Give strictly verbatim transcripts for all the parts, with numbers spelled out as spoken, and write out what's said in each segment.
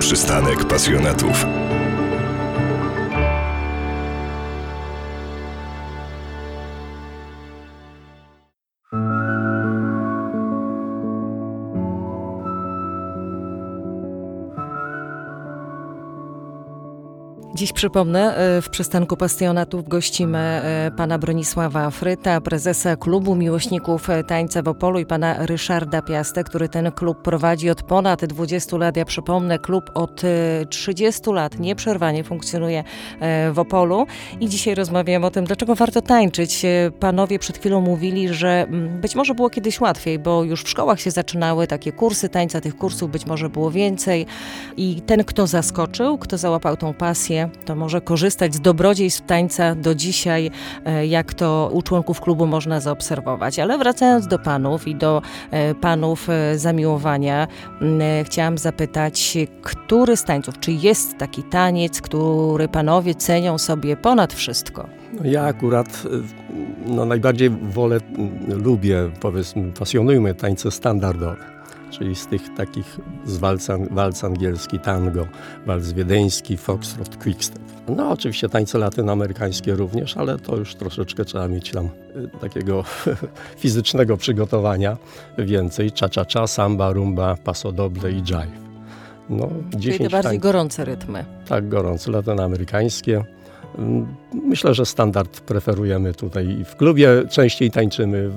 Przystanek pasjonatów. Dziś przypomnę, w Przystanku Pasjonatów gościmy pana Bronisława Fryta, prezesa Klubu Miłośników Tańca w Opolu, i pana Ryszarda Piastę, który ten klub prowadzi od ponad dwudziestu lat. Ja przypomnę, klub od trzydziestu lat nieprzerwanie funkcjonuje w Opolu i dzisiaj rozmawiamy o tym, dlaczego warto tańczyć. Panowie przed chwilą mówili, że być może było kiedyś łatwiej, bo już w szkołach się zaczynały takie kursy tańca, tych kursów być może było więcej i ten, kto zaskoczył, kto załapał tą pasję, to może korzystać z dobrodziejstw tańca do dzisiaj, jak to u członków klubu można zaobserwować. Ale wracając do panów i do panów zamiłowania, chciałam zapytać, który z tańców, czy jest taki taniec, który panowie cenią sobie ponad wszystko? Ja akurat no, najbardziej wolę, lubię, powiedzmy, pasjonują mnie tańce standardowe. Czyli z tych takich, z walc, walc angielski, tango, walc wiedeński, foxtrot, quickstep. No oczywiście tańce latynoamerykańskie również, ale to już troszeczkę trzeba mieć tam y, takiego fizycznego przygotowania więcej. Cha-cha-cha, samba, rumba, paso doble i jive. No, Czyli te bardziej tań... gorące rytmy. Tak, gorące, latynoamerykańskie. Myślę, że standard preferujemy tutaj i w klubie częściej tańczymy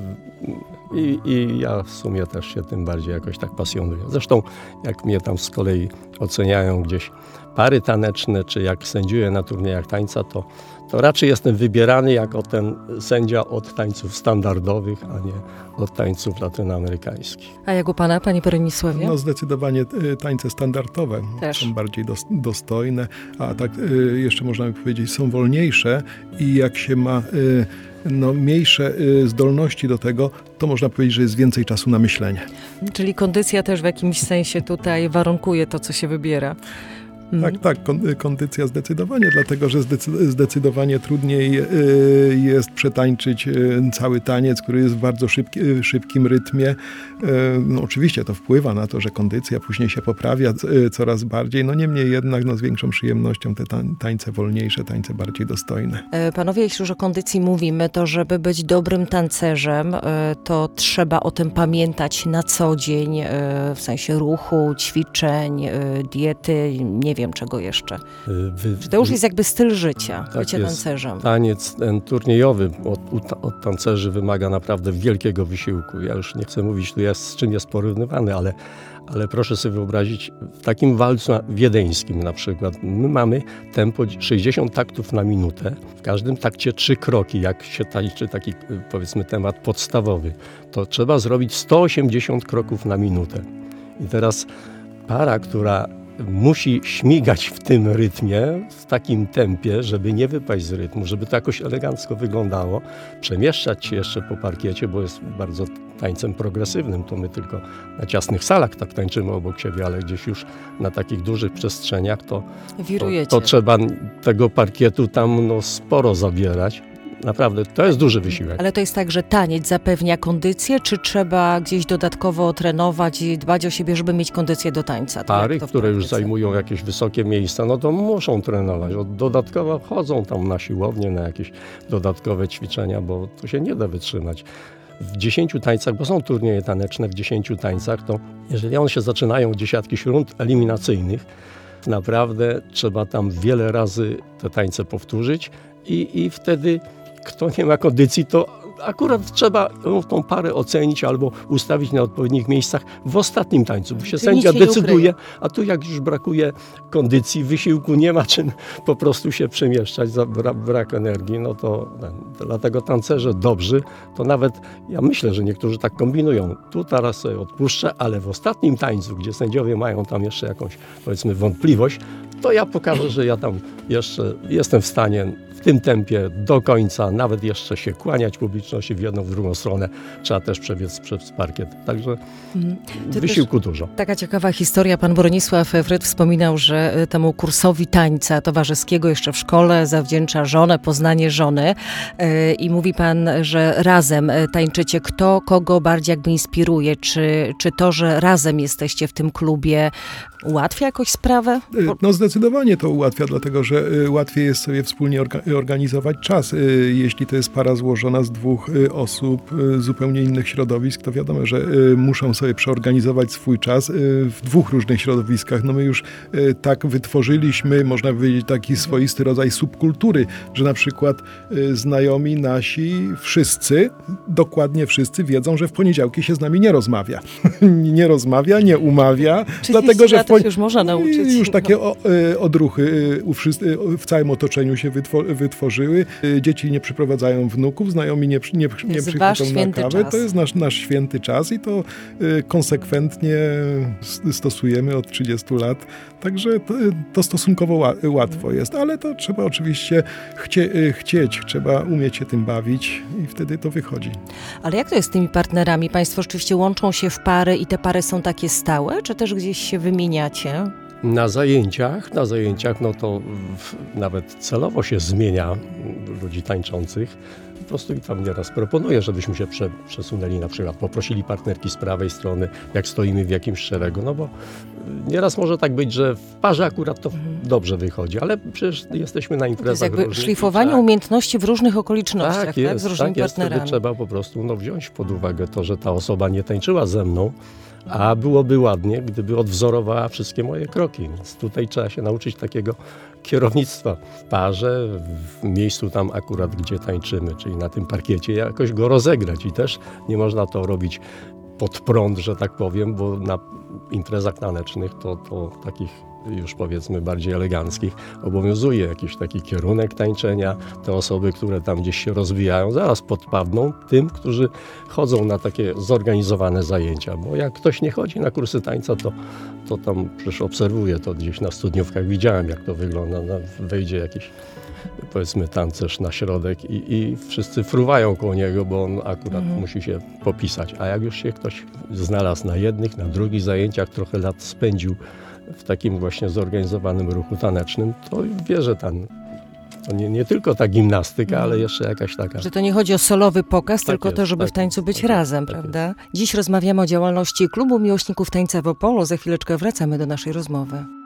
i, i ja w sumie też się tym bardziej jakoś tak pasjonuję. Zresztą jak mnie tam z kolei oceniają gdzieś pary taneczne, czy jak sędziuję na turniejach tańca, to, to raczej jestem wybierany jako ten sędzia od tańców standardowych, a nie od tańców latynoamerykańskich. A jak u pana, panie Bronisławie? No zdecydowanie tańce standardowe też są bardziej dos- dostojne, a tak y, jeszcze można by powiedzieć, są wolniejsze i jak się ma y, no, mniejsze y, zdolności do tego, to można powiedzieć, że jest więcej czasu na myślenie. Czyli kondycja też w jakimś sensie tutaj warunkuje to, co się wybiera. Tak, tak, kondycja zdecydowanie, dlatego że zdecydowanie trudniej y, jest przetańczyć y, cały taniec, który jest w bardzo szybki, y, szybkim rytmie. Y, no, oczywiście to wpływa na to, że kondycja później się poprawia y, coraz bardziej, no niemniej jednak no, z większą przyjemnością te tań, tańce wolniejsze, tańce bardziej dostojne. Panowie, jeśli już o kondycji mówimy, to żeby być dobrym tancerzem, y, to trzeba o tym pamiętać na co dzień, y, w sensie ruchu, ćwiczeń, y, diety, nie wiem, wiem czego jeszcze. Wy, to już jest jakby styl życia, tak, bycie tancerzem. Taniec ten turniejowy od, od tancerzy wymaga naprawdę wielkiego wysiłku. Ja już nie chcę mówić tu jest, z czym jest porównywany, ale, ale proszę sobie wyobrazić, w takim walcu wiedeńskim na przykład, my mamy tempo sześćdziesiąt taktów na minutę. W każdym takcie trzy kroki, jak się tańczy taki, powiedzmy, temat podstawowy. To trzeba zrobić sto osiemdziesiąt kroków na minutę. I teraz para, która musi śmigać w tym rytmie, w takim tempie, żeby nie wypaść z rytmu, żeby to jakoś elegancko wyglądało, przemieszczać się jeszcze po parkiecie, bo jest bardzo tańcem progresywnym, to my tylko na ciasnych salach tak tańczymy obok siebie, ale gdzieś już na takich dużych przestrzeniach to, to, to trzeba tego parkietu tam no, sporo zabierać. Naprawdę, to jest duży wysiłek. Ale to jest tak, że taniec zapewnia kondycję, czy trzeba gdzieś dodatkowo trenować i dbać o siebie, żeby mieć kondycję do tańca? Pary, które już zajmują jakieś wysokie miejsca, no to muszą trenować. Dodatkowo chodzą tam na siłownię, na jakieś dodatkowe ćwiczenia, bo to się nie da wytrzymać. W dziesięciu tańcach, bo są turnieje taneczne w dziesięciu tańcach, to jeżeli one się zaczynają gdzieś jakichś rund eliminacyjnych, naprawdę trzeba tam wiele razy te tańce powtórzyć i, i wtedy kto nie ma kondycji, to akurat trzeba tą parę ocenić albo ustawić na odpowiednich miejscach w ostatnim tańcu, bo się Czyli sędzia się decyduje, a tu jak już brakuje kondycji, wysiłku, nie ma czym po prostu się przemieszczać za bra- brak energii, no to ten, dlatego tancerze dobrzy, to nawet ja myślę, że niektórzy tak kombinują. Tu teraz sobie odpuszczę, ale w ostatnim tańcu, gdzie sędziowie mają tam jeszcze jakąś, powiedzmy, wątpliwość, to ja pokażę, że ja tam jeszcze jestem w stanie w tym tempie do końca, nawet jeszcze się kłaniać publiczności w jedną, w drugą stronę. Trzeba też przebiec przez parkiet. Także Mhm. To wysiłku dużo. Taka ciekawa historia. Pan Bronisław Fryt wspominał, że temu kursowi tańca towarzyskiego jeszcze w szkole zawdzięcza żonę, poznanie żony. Yy, I mówi pan, że razem tańczycie. Kto kogo bardziej jakby inspiruje? Czy, czy to, że razem jesteście w tym klubie, ułatwia jakoś sprawę? Bo... No zdecydowanie to ułatwia, dlatego że y, łatwiej jest sobie wspólnie orga- organizować czas. Y, jeśli to jest para złożona z dwóch y, osób y, zupełnie innych środowisk, to wiadomo, że y, muszą sobie przeorganizować swój czas y, w dwóch różnych środowiskach. No my już y, tak wytworzyliśmy, można powiedzieć, taki swoisty rodzaj subkultury, że na przykład y, znajomi nasi wszyscy, dokładnie wszyscy wiedzą, że w poniedziałki się z nami nie rozmawia. nie rozmawia, nie umawia, dlatego że w się już można nauczyć. Już takie o, y, odruchy y, u wszyscy, y, w całym otoczeniu się wytwo- wytworzyły. Y, dzieci nie przyprowadzają wnuków, znajomi nie, nie, nie jest wasz przychodzą na święty kawę. czas. To jest nasz, nasz święty czas i to y, konsekwentnie s- stosujemy od trzydziestu lat. Także to, to stosunkowo ła- łatwo jest, ale to trzeba oczywiście chcie, y, chcieć, trzeba umieć się tym bawić i wtedy to wychodzi. Ale jak to jest z tymi partnerami? Państwo rzeczywiście łączą się w pary i te pary są takie stałe, czy też gdzieś się wymieniacie? Na zajęciach, na zajęciach, no to w, nawet celowo się zmienia ludzi tańczących. Po prostu i tam nieraz proponuję, żebyśmy się prze, przesunęli na przykład, poprosili partnerki z prawej strony, jak stoimy w jakimś szeregu, no bo nieraz może tak być, że w parze akurat to mhm. dobrze wychodzi, ale przecież jesteśmy na imprezach To jest jakby różnych. szlifowanie tak. umiejętności w różnych okolicznościach, Tak, tak, jest, z różnymi tak jest. Wtedy partnerami. trzeba po prostu no, wziąć pod uwagę to, że ta osoba nie tańczyła ze mną, a byłoby ładnie, gdyby odwzorowała wszystkie moje kroki. Więc tutaj trzeba się nauczyć takiego kierownictwa w parze, w miejscu tam akurat, gdzie tańczymy, czyli na tym parkiecie, jakoś go rozegrać. I też nie można to robić pod prąd, że tak powiem, bo na imprezach tanecznych to, to takich już powiedzmy bardziej eleganckich obowiązuje jakiś taki kierunek tańczenia. Te osoby, które tam gdzieś się rozwijają, zaraz podpadną tym, którzy chodzą na takie zorganizowane zajęcia, bo jak ktoś nie chodzi na kursy tańca, to, to tam przecież obserwuję to gdzieś na studniówkach, widziałem jak to wygląda, no, wejdzie jakiś powiedzmy tancerz na środek i, i wszyscy fruwają koło niego, bo on akurat mhm. musi się popisać, a jak już się ktoś znalazł na jednych, na drugich zajęciach, trochę lat spędził w takim właśnie zorganizowanym ruchu tanecznym, to wie, że ten, to nie, nie tylko ta gimnastyka, ale jeszcze jakaś taka... Że to nie chodzi o solowy pokaz, tak tylko jest, to, żeby tak w tańcu być tak razem, tak prawda? Jest. Dziś rozmawiamy o działalności Klubu Miłośników Tańca w Opolu. Za chwileczkę wracamy do naszej rozmowy.